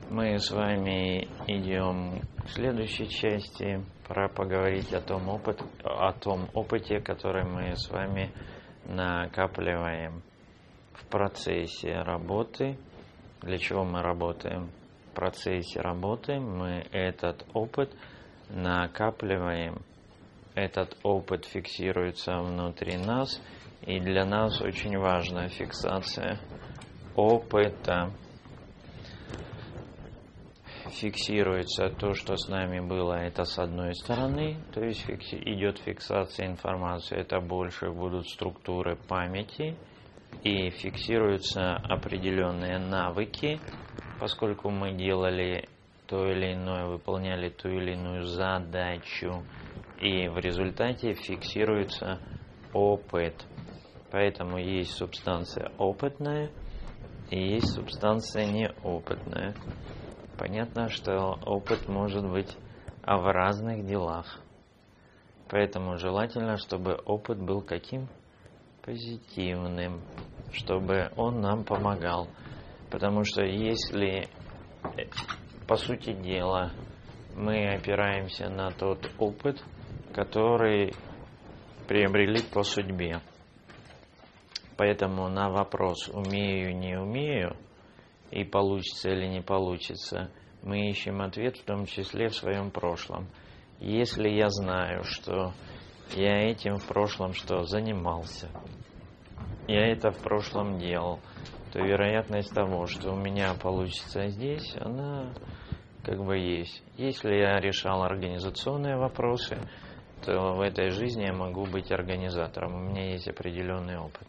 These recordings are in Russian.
Мы с вами идем к следующей части. Пора поговорить о том опыте, который мы с вами накапливаем в процессе работы. Для чего мы работаем? В процессе работы мы этот опыт накапливаем. Этот опыт фиксируется внутри нас, и для нас очень важна фиксация опыта. Фиксируется то, что с нами было, это с одной стороны, то есть идет фиксация информации, это больше будут структуры памяти, и фиксируются определенные навыки, поскольку мы делали то или иное, выполняли ту или иную задачу, и в результате фиксируется опыт. Поэтому есть субстанция опытная и есть субстанция неопытная. Понятно, что опыт может быть в разных делах. Поэтому желательно, чтобы опыт был каким? Позитивным, чтобы он нам помогал. Потому что если, по сути дела, мы опираемся на тот опыт, который приобрели по судьбе. Поэтому на вопрос «умею, не умею» и получится или не получится, мы ищем ответ в том числе в своем прошлом. Если я знаю, что я этим в прошлом занимался, я это в прошлом делал, то вероятность того, что у меня получится здесь, она есть. Если я решал организационные вопросы, то в этой жизни я могу быть организатором. У меня есть определенный опыт.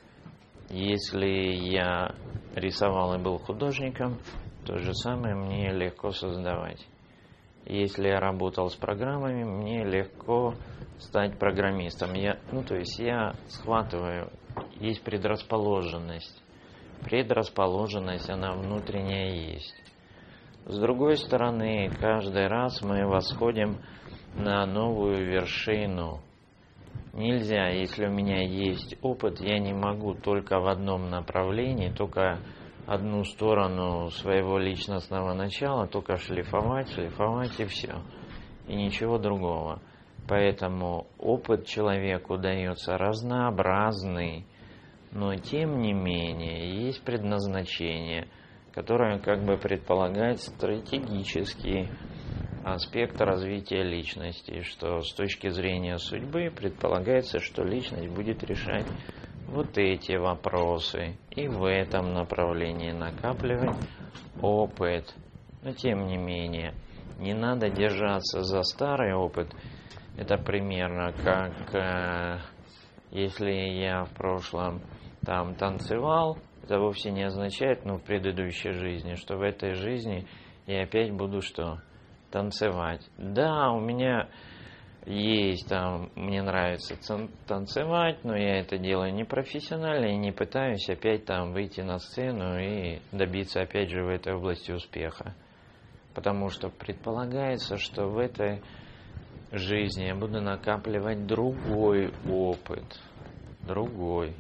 Если я рисовал и был художником, то же самое мне легко создавать. Если я работал с программами, мне легко стать программистом. Я схватываю, есть предрасположенность. Предрасположенность, она внутренняя есть. С другой стороны, каждый раз мы восходим на новую вершину. Нельзя, если у меня есть опыт, я не могу только в одном направлении, только одну сторону своего личностного начала, только шлифовать и все. И ничего другого. Поэтому опыт человеку дается разнообразный, но тем не менее есть предназначение, которое предполагает стратегический аспект развития личности, что с точки зрения судьбы предполагается, что личность будет решать вот эти вопросы и в этом направлении накапливать опыт. Но тем не менее, не надо держаться за старый опыт. Это примерно как если я в прошлом танцевал, это вовсе не означает, в предыдущей жизни, что в этой жизни я опять буду танцевать. Да, у меня есть мне нравится танцевать, но я это делаю не профессионально и не пытаюсь опять выйти на сцену и добиться опять же в этой области успеха. Потому что предполагается, что в этой жизни я буду накапливать другой опыт. Другой.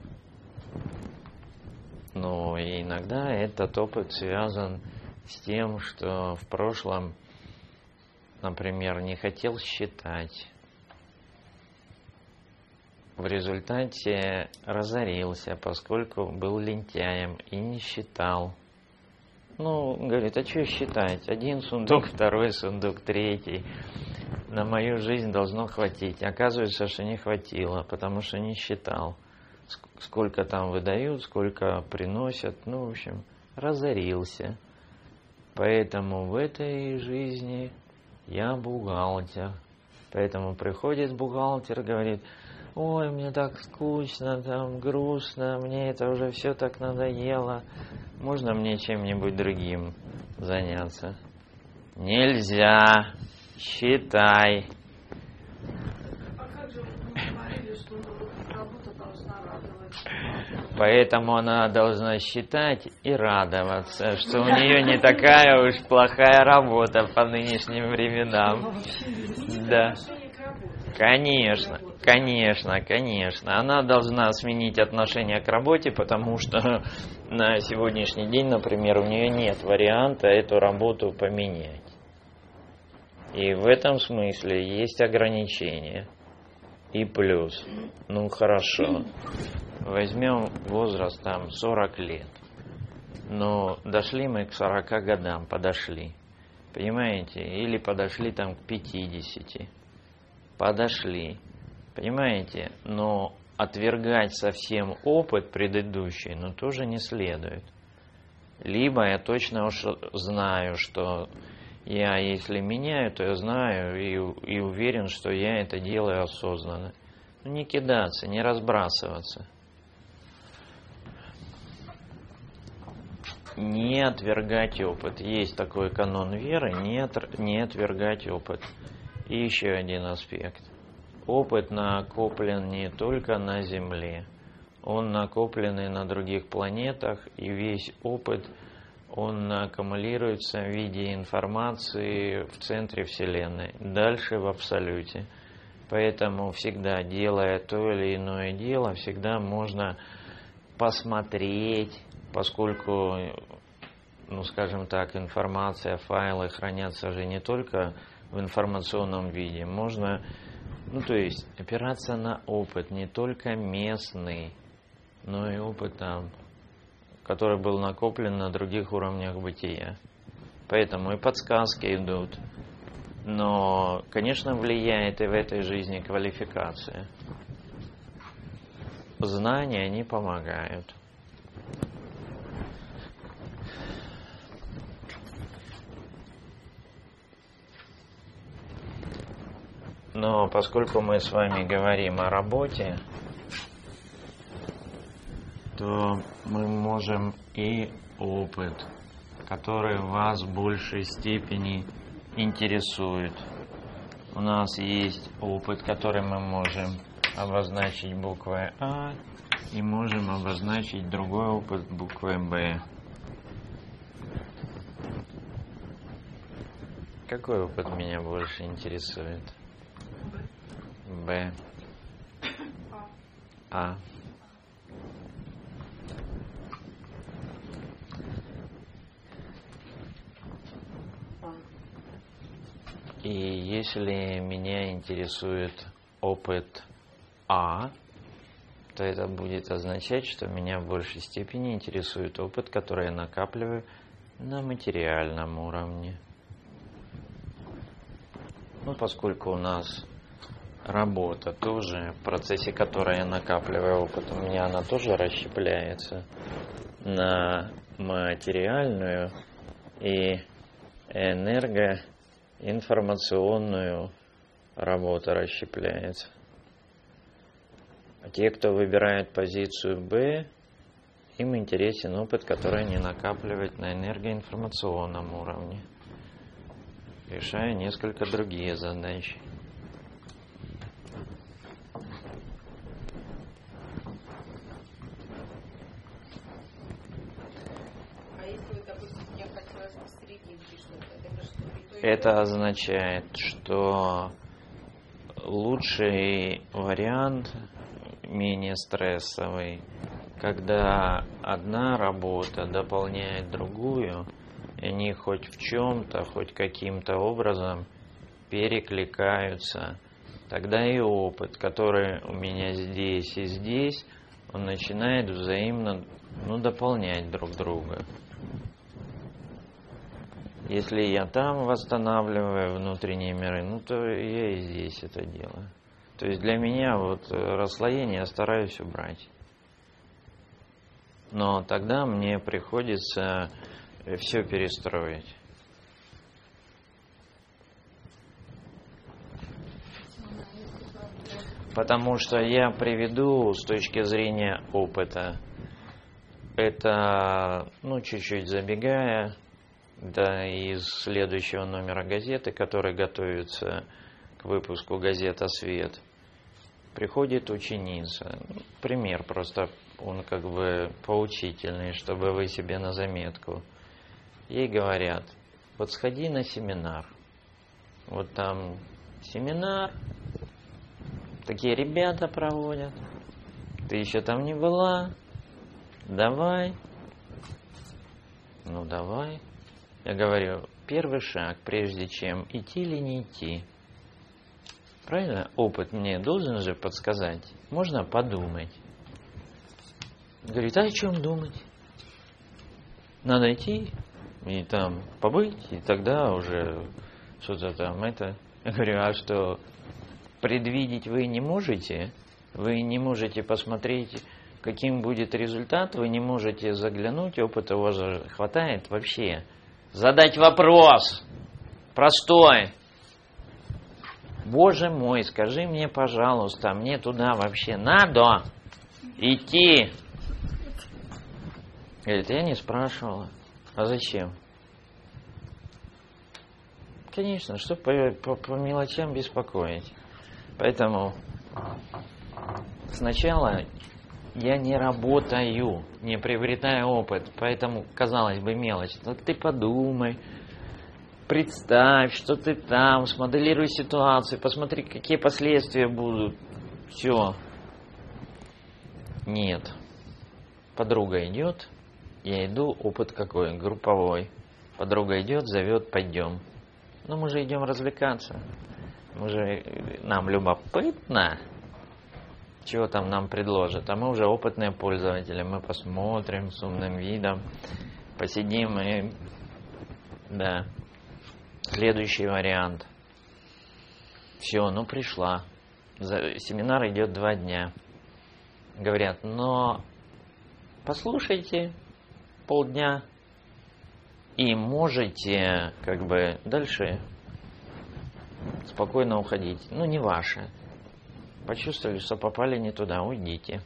Но иногда этот опыт связан с тем, что в прошлом, например, не хотел считать. В результате разорился, поскольку был лентяем и не считал. Говорит, а что считать? Один сундук, второй сундук, третий. На мою жизнь должно хватить. Оказывается, что не хватило, потому что не считал. Сколько выдают, сколько приносят. Разорился. Поэтому в этой жизни я бухгалтер. Поэтому приходит бухгалтер, говорит, ой, мне так скучно, грустно, мне это уже все так надоело. Можно мне чем-нибудь другим заняться? Нельзя. Считай. А как же вы говорили, что работа должна радовать? Поэтому она должна считать и радоваться, что у нее не такая уж плохая работа по нынешним временам. Вообще Да. отношение к работе. Конечно, конечно, конечно. Она должна сменить отношение к работе, потому что на сегодняшний день, например, у нее нет варианта эту работу поменять. И в этом смысле есть ограничения. И плюс, ну хорошо, возьмем возраст там 40 лет. Но дошли мы к 40 годам, подошли. Понимаете? Или подошли там к 50. Подошли. Понимаете? Но отвергать совсем опыт предыдущий, ну тоже не следует. Либо я точно уж знаю, что я, если меняю, то я знаю и уверен, что я это делаю осознанно. Ну, не кидаться, не разбрасываться. Не отвергать опыт. Есть такой канон веры, не отвергать опыт. И еще один аспект. Опыт накоплен не только на Земле. Он накоплен и на других планетах, и весь опыт, он аккумулируется в виде информации в центре Вселенной, дальше в абсолюте. Поэтому всегда, делая то или иное дело, всегда можно посмотреть, поскольку, ну скажем так, информация, файлы хранятся же не только в информационном виде. Можно, ну то есть, опираться на опыт не только местный, но и опыт там, который был накоплен на других уровнях бытия. Поэтому и подсказки идут. Но, конечно, влияет и в этой жизни квалификация. Знания, они помогают. Но поскольку мы с вами говорим о работе, то мы можем и опыт, который вас в большей степени интересует. У нас есть опыт, который мы можем обозначить буквой А, и можем обозначить другой опыт буквой Б. Какой опыт меня больше интересует? Б. А. И если меня интересует опыт А, то это будет означать, что меня в большей степени интересует опыт, который я накапливаю на материальном уровне. Ну, поскольку у нас работа тоже, в процессе которой я накапливаю опыт, у меня она тоже расщепляется на материальную и энергоинформационную работу расщепляется. А те, кто выбирает позицию Б, им интересен опыт, который они накапливают на энергоинформационном уровне, решая несколько другие задачи. Это означает, что лучший вариант, менее стрессовый, когда одна работа дополняет другую, и они хоть в чем-то, хоть каким-то образом перекликаются, тогда и опыт, который у меня здесь и здесь, он начинает взаимно, дополнять друг друга. Если я там восстанавливаю внутренние миры, то я и здесь это делаю. То есть для меня расслоение я стараюсь убрать. Но тогда мне приходится все перестроить. Потому что я приведу с точки зрения опыта. Это, чуть-чуть забегая, из следующего номера газеты, который готовится к выпуску «Газета Свет», приходит ученица. Пример просто, он как бы поучительный, чтобы вы себе на заметку. Ей говорят, сходи на семинар. Там семинар, Такие ребята проводят. Ты еще там не была? Давай. Ну, давай. Я говорю, первый шаг, прежде чем идти или не идти. Правильно? Опыт мне должен же подсказать. Можно подумать. Говорит, а о чем думать? Надо идти и там побыть, и тогда уже что-то там это. Я говорю, а что, предвидеть вы не можете? Вы не можете посмотреть, каким будет результат, вы не можете заглянуть, опыта у вас же хватает вообще. Задать вопрос простой. Боже мой, скажи мне, пожалуйста, мне туда вообще надо идти? Говорит, я не спрашивала. А зачем? Конечно, чтобы по мелочам беспокоить. Поэтому сначала я не работаю, не приобретаю опыт. Поэтому, казалось бы, мелочь. Но ты подумай, представь, что ты там, смоделируй ситуацию, посмотри, какие последствия будут. Все. Нет. Подруга идет, я иду, опыт какой? Групповой. Подруга идет, зовет, пойдем. Ну, мы же идем развлекаться. Нам любопытно, чего там нам предложат. А мы уже опытные пользователи. Мы посмотрим с умным видом, посидим и... Да. Следующий вариант. Все, ну пришла. Семинар идет 2 дня. Говорят, но послушайте полдня и можете как бы дальше спокойно уходить. Ну, не ваше. Почувствовали, что попали не туда, уйдите.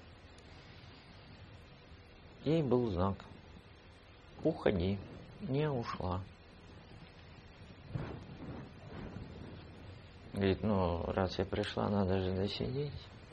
Ей был знак. Уходи. Не ушла. Говорит, ну, раз я пришла, надо же досидеть.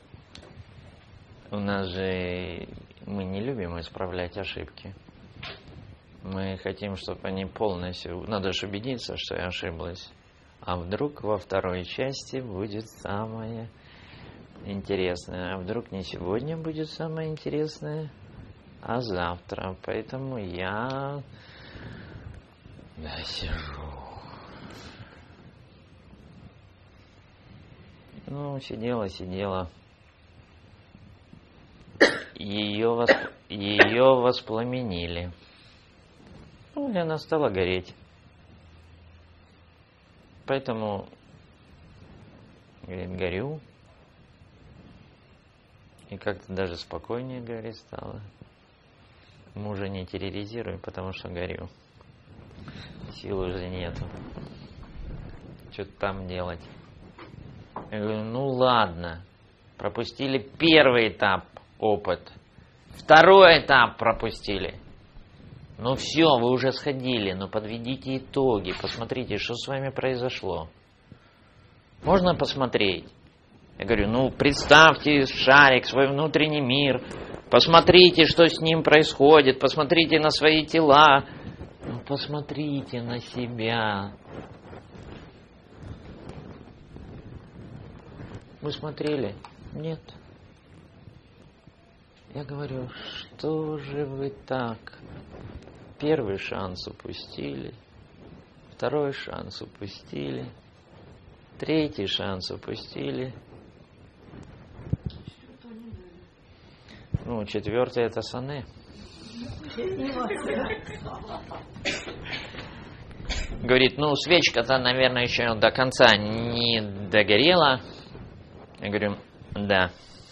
У нас же мы не любим исправлять ошибки. Мы хотим, чтобы они полностью... Надо же убедиться, что я ошиблась. А вдруг во второй части будет самое интересное. А вдруг не сегодня будет самое интересное, а завтра. Поэтому я сижу. Ну, сидела. Ее воспламенили. Ну, и она стала гореть. Поэтому, говорит, горю. И как-то даже спокойнее, говорит, стало. Мужа не терроризирую, потому что горю. Сил уже нету. Что-то там делать. Я говорю, ну ладно. Пропустили первый этап, опыт. Второй этап пропустили. Ну все, вы уже сходили, но подведите итоги, посмотрите, что с вами произошло. Можно посмотреть? Я говорю, ну представьте шарик, свой внутренний мир, посмотрите, что с ним происходит, посмотрите на свои тела, ну посмотрите на себя. Вы смотрели? Нет. Я говорю, что же вы так? Первый шанс упустили, второй шанс упустили, третий шанс упустили. Ну, 4-й это сане. Говорит, ну, свечка-то, наверное, еще до конца не догорела. Я говорю, да.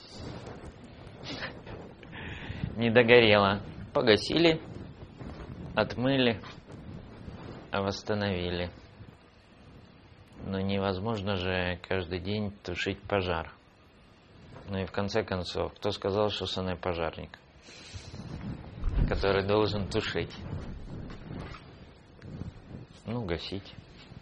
Не догорела. Погасили, отмыли, восстановили. Но невозможно же каждый день тушить пожар. Ну и в конце концов, кто сказал, что сане пожарник, который должен тушить? Ну, гасить.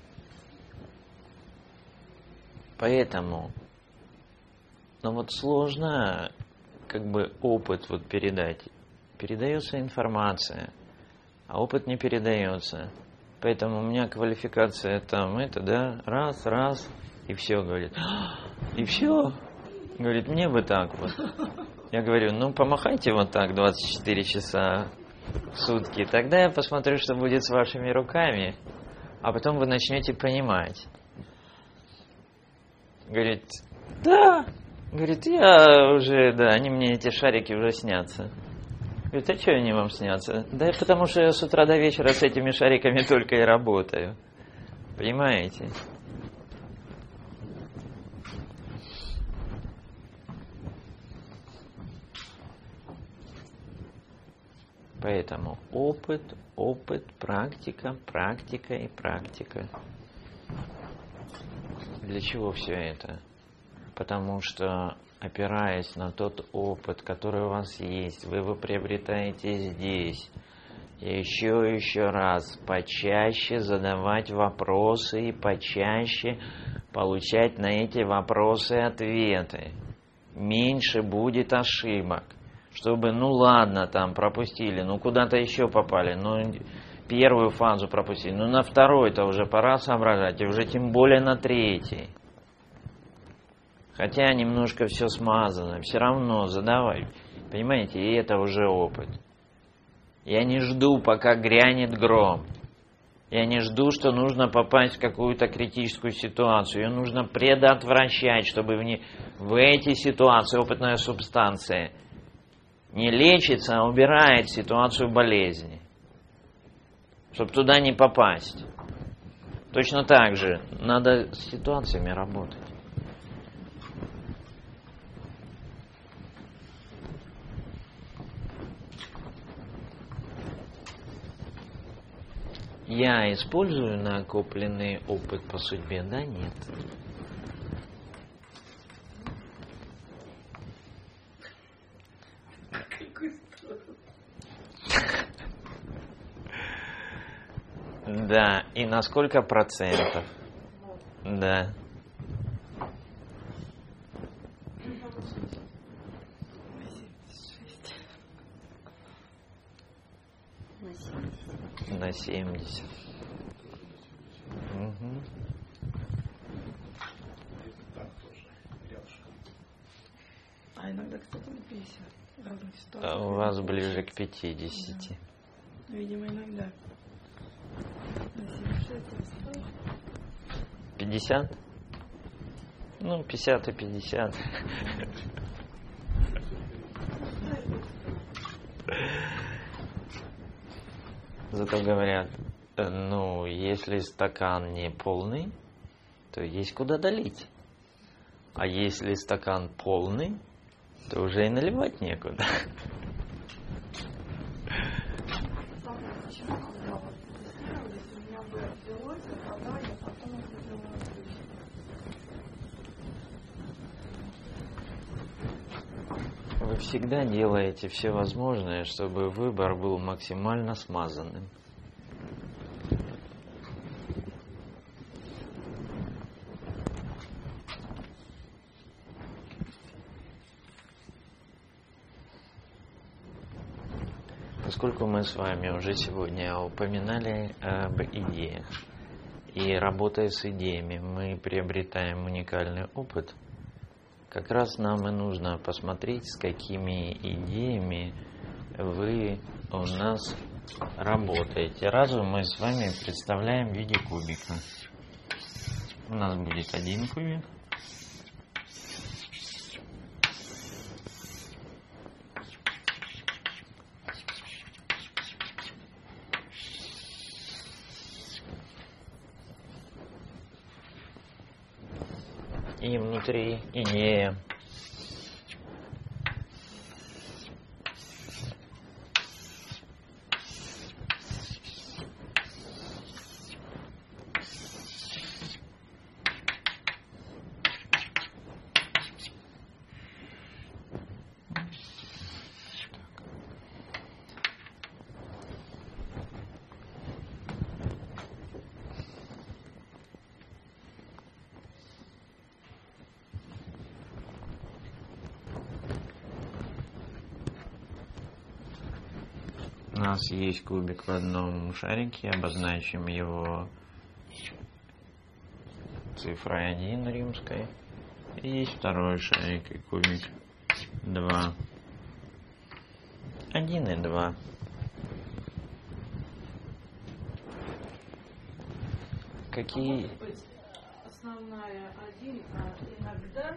Поэтому, ну вот сложно как бы опыт вот передать. Передается информация, а опыт не передается. Поэтому у меня квалификация там, это, да, раз, и все, говорит. И все. Говорит, мне бы так вот. Я говорю, ну помахайте вот так 24 часа в сутки, тогда я посмотрю, что будет с вашими руками, а потом вы начнете понимать. Говорит, да. Говорит, я уже, да, они мне эти шарики уже снятся. Говорит, а что они вам снятся? Да потому что я с утра до вечера с этими шариками только и работаю. Понимаете? Поэтому опыт, практика, практика и практика. Для чего все это? Потому что, опираясь на тот опыт, который у вас есть, вы его приобретаете здесь. И еще раз, почаще задавать вопросы и почаще получать на эти вопросы ответы. Меньше будет ошибок. Чтобы, ну ладно, там пропустили, ну куда-то еще попали, ну первую фазу пропустили, ну на второй-то уже пора соображать, и уже тем более на третий. Хотя немножко все смазано, все равно задавай. Понимаете, и это уже опыт. Я не жду, пока грянет гром. Я не жду, что нужно попасть в какую-то критическую ситуацию. Ее нужно предотвращать, чтобы в эти ситуации опытная субстанция не лечится, а убирает ситуацию болезни. Чтобы туда не попасть. Точно так же надо с ситуациями работать. Я использую накопленный опыт по судьбе? Да, нет. Да, и на сколько процентов? Да. На 70. Угу. А иногда, кстати, на 50 в разных ситуациях. А у вас ближе к 50. Да. Видимо, иногда. На 76 50? Ну, 50 и 50. Зато говорят, ну, если стакан не полный, то есть куда долить. А если стакан полный, то уже и наливать некуда. Вы всегда делаете все возможное, чтобы выбор был максимально смазанным. Поскольку мы с вами уже сегодня упоминали об идеях, и работая с идеями мы приобретаем уникальный опыт, как раз нам и нужно посмотреть, с какими идеями вы у нас работаете. Разум мы с вами представляем в виде кубика. У нас будет один кубик. И внутри идея. У нас есть кубик в одном шарике, обозначим его цифрой 1 римской. И есть второй шарик и кубик. 2. 1 и 2. Какие... Может быть, основная 1, а иногда...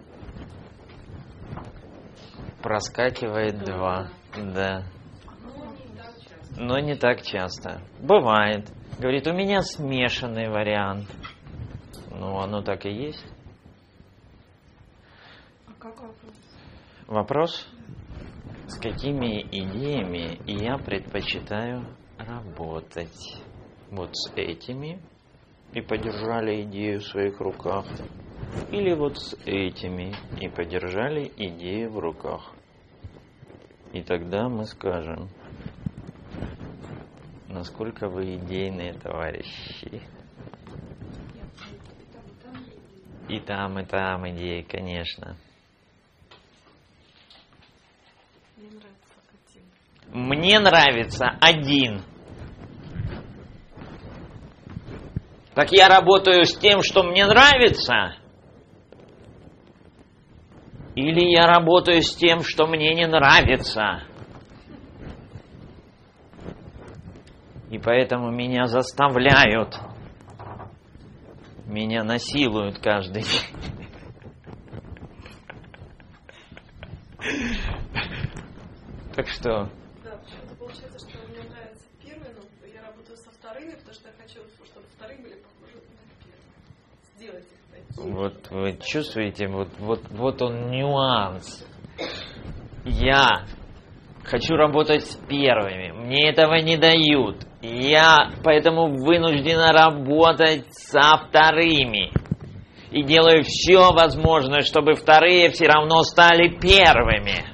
Проскакивает 2. Да. Ну, не так часто. Но не так часто. Бывает. Говорит, у меня смешанный вариант. Ну, оно так и есть. А как вопрос? Вопрос, с какими идеями я предпочитаю работать? Вот с этими, и подержали идею в своих руках. Или вот с этими, и подержали идею в руках. И тогда мы скажем, насколько вы идейные товарищи. И там идеи, конечно. Мне нравится один. Так я работаю с тем, что мне нравится? Или я работаю с тем, что мне не нравится? И поэтому меня заставляют. Меня насилуют каждый день. Так что... Да, почему-то получается, что мне нравится первый, но я работаю со вторыми, потому что я хочу, чтобы вторые были похожи на первые. Сделать их такими. Вот вы чувствуете, вот он нюанс. Я хочу работать с первыми, мне этого не дают. Я поэтому вынуждена работать со вторыми. И делаю все возможное, чтобы вторые все равно стали первыми.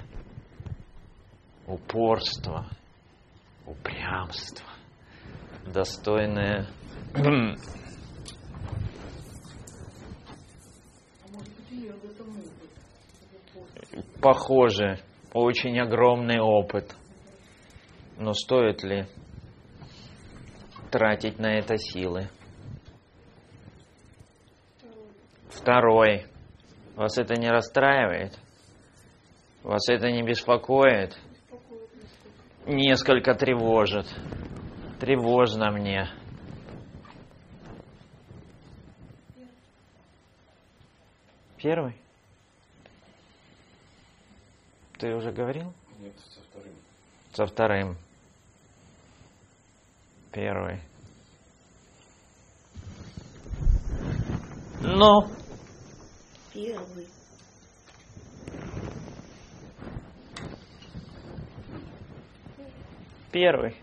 Упорство, упрямство, достойное... А может быть, и в этом опыт? Похоже, очень огромный опыт. Но стоит ли тратить на это силы? Второй. Вас это не расстраивает? Вас это не беспокоит? Несколько тревожит. Тревожно мне. Первый? Ты уже говорил? Нет, со вторым. Со вторым. Первый. Ну? Первый. Первый.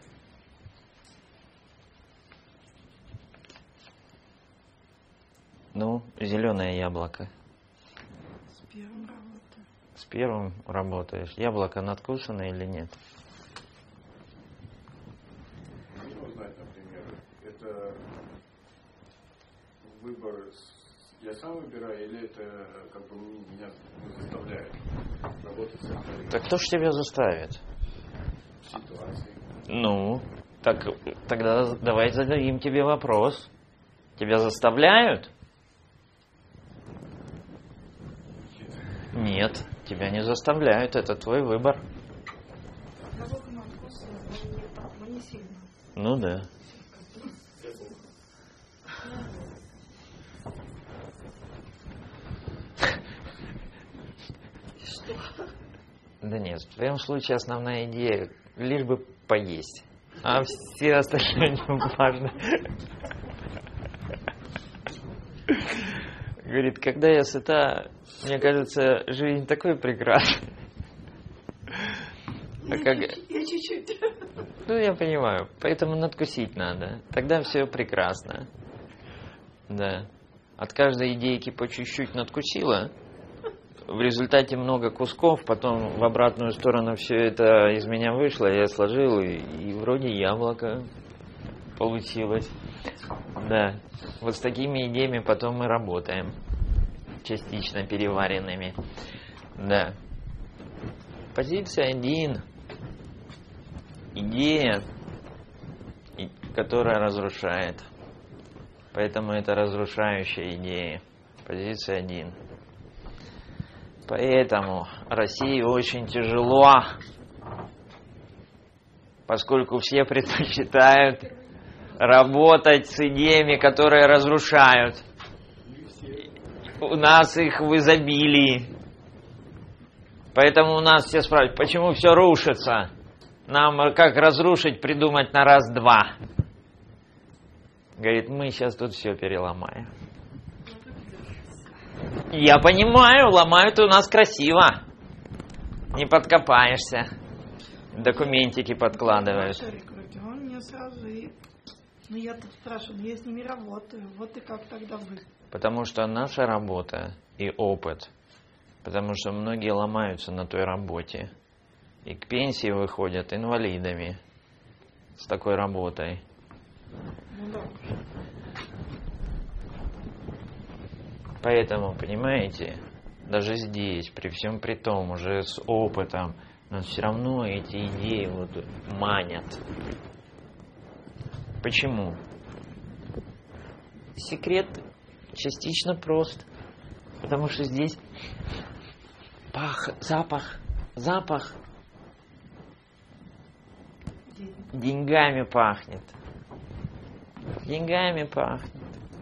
Ну, зеленое яблоко. С первым работаю. С первым работаешь. Яблоко надкусано или нет? Можно узнать, например, это выбор я сам выбираю, или это как бы меня заставляет работать со вторым? Так кто ж тебя заставит? Ситуации. Ну, так тогда давай зададим тебе вопрос. Тебя заставляют? Нет, тебя не заставляют, это твой выбор. Яблоко надкусано, но не сильно. Ну да. Да нет, в твоем случае основная идея лишь бы поесть, а все остальное не важно. Говорит, когда я сыта, мне кажется, жизнь такой прекрасной. А как... Я чуть-чуть. Ну, я понимаю, поэтому надкусить надо. Тогда все прекрасно. Да. От каждой идейки по чуть-чуть надкусила. В результате много кусков, потом в обратную сторону все это из меня вышло, я сложил, и вроде яблоко получилось. Да. Вот с такими идеями потом мы работаем. Частично переваренными. Да. Позиция 1. Идея, которая разрушает. Поэтому это разрушающая идея. Позиция 1. Поэтому России очень тяжело, поскольку все предпочитают работать с идеями, которые разрушают. У нас их в изобилии. Поэтому у нас все спрашивают, почему все рушится? Нам как разрушить, придумать на раз-два. Говорит, мы сейчас тут все переломаем. Я понимаю, ломают у нас красиво. Не подкопаешься. Документики подкладывают. Он мне сразу и... Ну я-то спрашиваю, я с ними работаю. Вот и как тогда вы? Потому что наша работа и опыт. Потому что многие ломаются на той работе. И к пенсии выходят инвалидами с такой работой. Ну да. Поэтому, понимаете, даже здесь, при всем при том, уже с опытом, но все равно эти идеи вот манят. Почему? Секрет частично прост. Потому что здесь запах деньгами пахнет. Деньгами пахнет.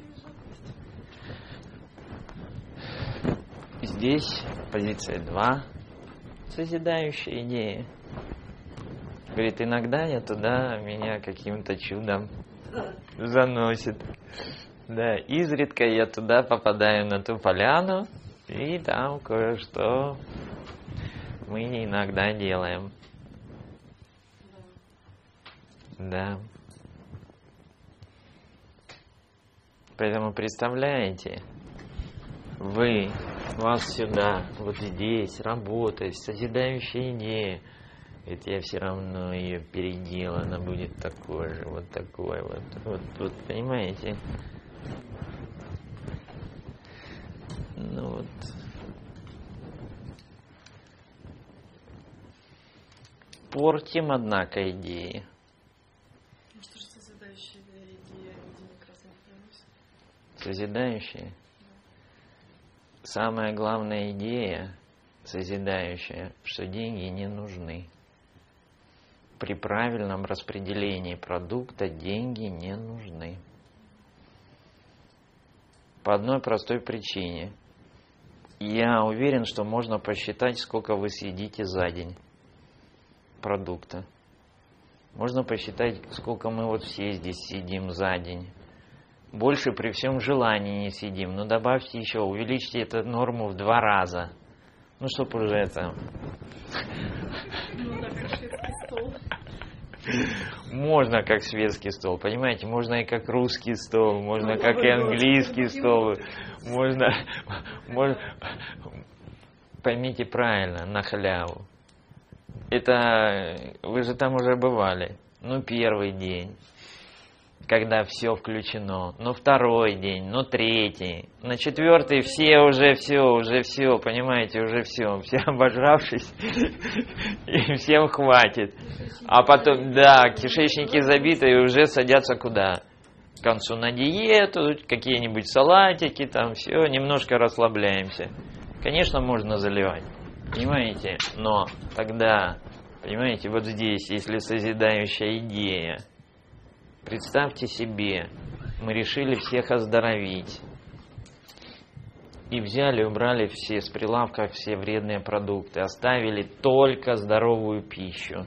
Здесь позиция 2. Созидающая идея. Говорит, иногда я туда меня каким-то чудом заносит. Да, изредка я туда попадаю на ту поляну, и там кое-что мы иногда делаем. Да. Поэтому представляете, вас сюда, вот здесь работает созидающая идея. Ведь я все равно ее переделаю, она будет такой же, вот такой вот, понимаете? Ну вот. Портим, однако, идеи. Ну что же созидающая идея денег раз не приносит? Созидающая? Самая главная идея созидающая, что деньги не нужны. При правильном распределении продукта деньги не нужны. По одной простой причине. Я уверен, что можно посчитать, сколько вы съедите за день продукта. Можно посчитать, сколько мы вот все здесь съедим за день. Больше при всем желании не съедим. Но добавьте еще, увеличьте эту норму в 2 раза. Ну, чтоб уже это... Ну да, как шведский стол. Можно как шведский стол, понимаете? Можно и как русский стол, можно как и английский стол. Можно... Поймите правильно, на халяву. Это... Вы же там уже бывали. Ну, первый день, когда все включено. Ну, второй день, ну, третий. На 4-й все, понимаете, уже все обожравшись, и всем хватит. А потом, да, кишечники забиты, и уже садятся куда? К концу на диету, какие-нибудь салатики, там все, немножко расслабляемся. Конечно, можно заливать, понимаете, но тогда, понимаете, вот здесь, если созидающая идея, представьте себе, мы решили всех оздоровить. И взяли, убрали все с прилавка, все вредные продукты, оставили только здоровую пищу.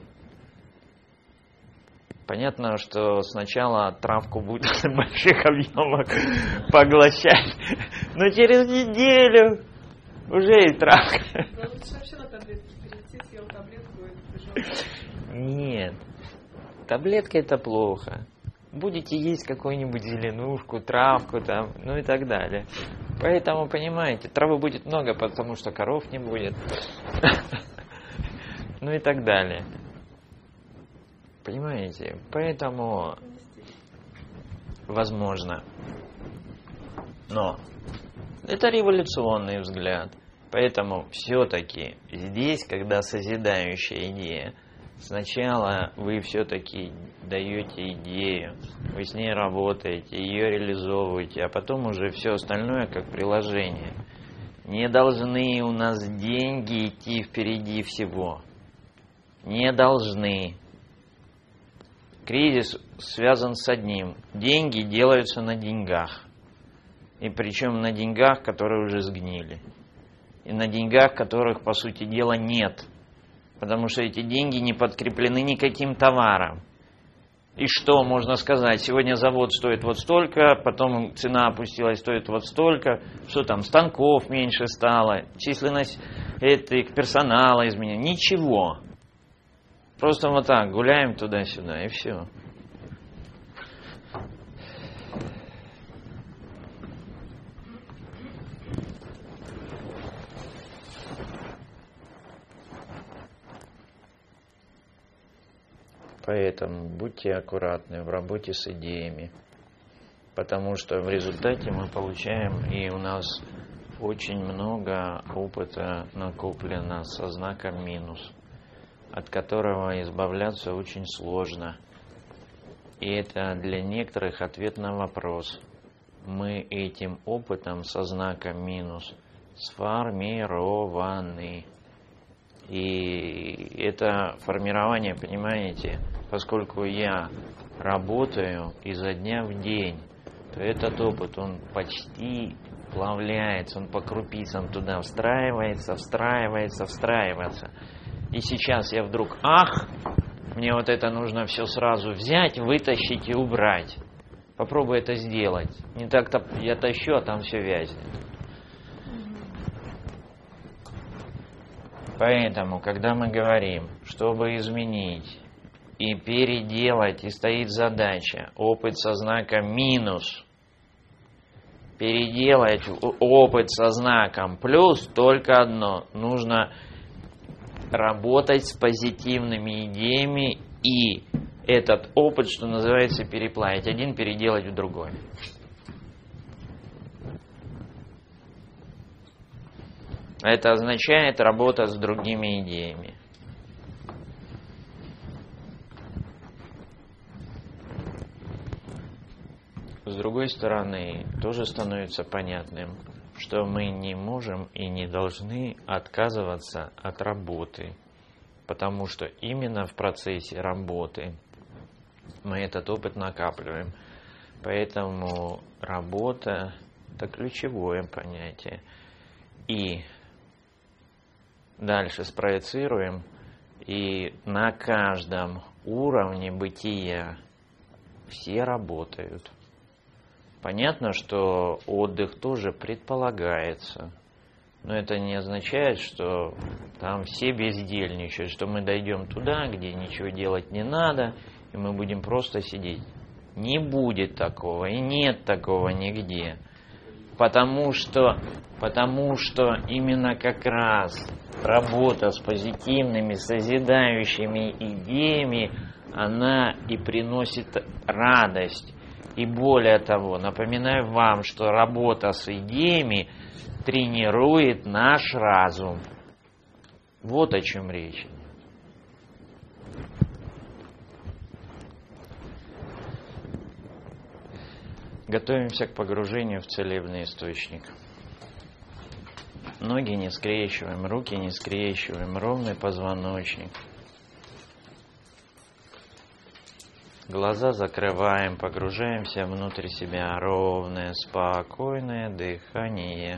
Понятно, что сначала травку будет в больших объемах поглощать, но через неделю уже и травка. Да лучше вообще на таблетки перейти, съел таблетку и бежал. Нет, таблетка это плохо. Будете есть какую-нибудь зеленушку, травку там, ну и так далее. Поэтому, понимаете, травы будет много, потому что коров не будет. Ну и так далее. Понимаете? Поэтому возможно. Но это революционный взгляд. Поэтому все-таки здесь, когда созидающая идея, сначала вы все-таки даете идею, вы с ней работаете, ее реализовываете, а потом уже все остальное как приложение. Не должны у нас деньги идти впереди всего. Не должны. Кризис связан с одним. Деньги делаются на деньгах. И причем на деньгах, которые уже сгнили. И на деньгах, которых, по сути дела, нет. Потому что эти деньги не подкреплены никаким товаром. И что можно сказать? Сегодня завод стоит вот столько, потом цена опустилась, стоит вот столько. Что там, станков меньше стало, численность персонала изменилась. Ничего. Просто вот так гуляем туда-сюда и все. Поэтому будьте аккуратны в работе с идеями, потому что в результате мы получаем, и у нас очень много опыта накоплено со знаком минус, от которого избавляться очень сложно. И это для некоторых ответ на вопрос. Мы этим опытом со знаком минус сформированы. И это формирование, понимаете, поскольку я работаю изо дня в день, то этот опыт, он почти плавляется, он по крупицам туда встраивается. И сейчас я вдруг, мне вот это нужно все сразу взять, вытащить и убрать. Попробуй это сделать. Не так-то я тащу, а там все вязнет. Поэтому, когда мы говорим, чтобы изменить и переделать, и стоит задача, опыт со знаком минус, переделать опыт со знаком плюс, только одно, нужно работать с позитивными идеями и этот опыт, что называется, переплавить, один переделать в другой. Это означает работа с другими идеями. С другой стороны, тоже становится понятным, что мы не можем и не должны отказываться от работы, потому что именно в процессе работы мы этот опыт накапливаем. Поэтому работа – это ключевое понятие. И дальше спроецируем, и на каждом уровне бытия все работают. Понятно, что отдых тоже предполагается, но это не означает, что там все бездельничают, что мы дойдем туда, где ничего делать не надо, и мы будем просто сидеть. Не будет такого, и нет такого нигде. Потому что именно как раз работа с позитивными, созидающими идеями, она и приносит радость. И более того, напоминаю вам, что работа с идеями тренирует наш разум. Вот о чем речь. Готовимся к погружению в целебный источник. Ноги не скрещиваем, руки не скрещиваем, ровный позвоночник. Глаза закрываем, погружаемся внутрь себя, ровное, спокойное дыхание.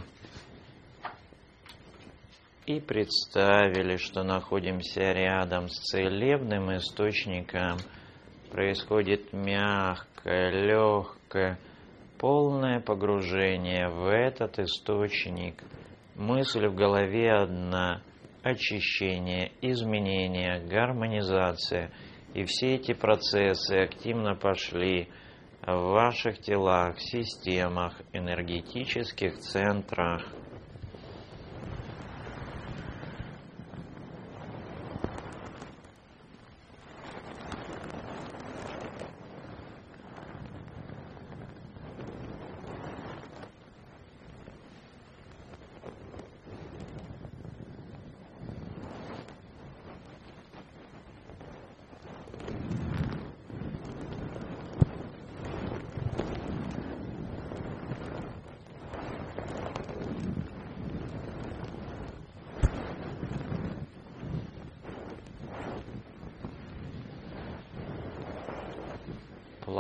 И представили, что находимся рядом с целебным источником. Происходит мягкое, легкое, полное погружение в этот источник. Мысль в голове одна – очищение, изменение, гармонизация. И все эти процессы активно пошли в ваших телах, системах, энергетических центрах.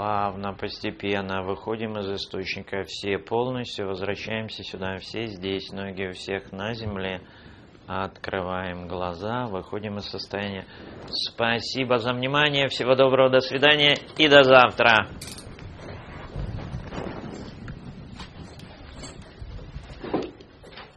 плавно, постепенно выходим из источника. Все полностью возвращаемся сюда. Все здесь, ноги у всех на земле. Открываем глаза, выходим из состояния. Спасибо за внимание. Всего доброго, до свидания и до завтра.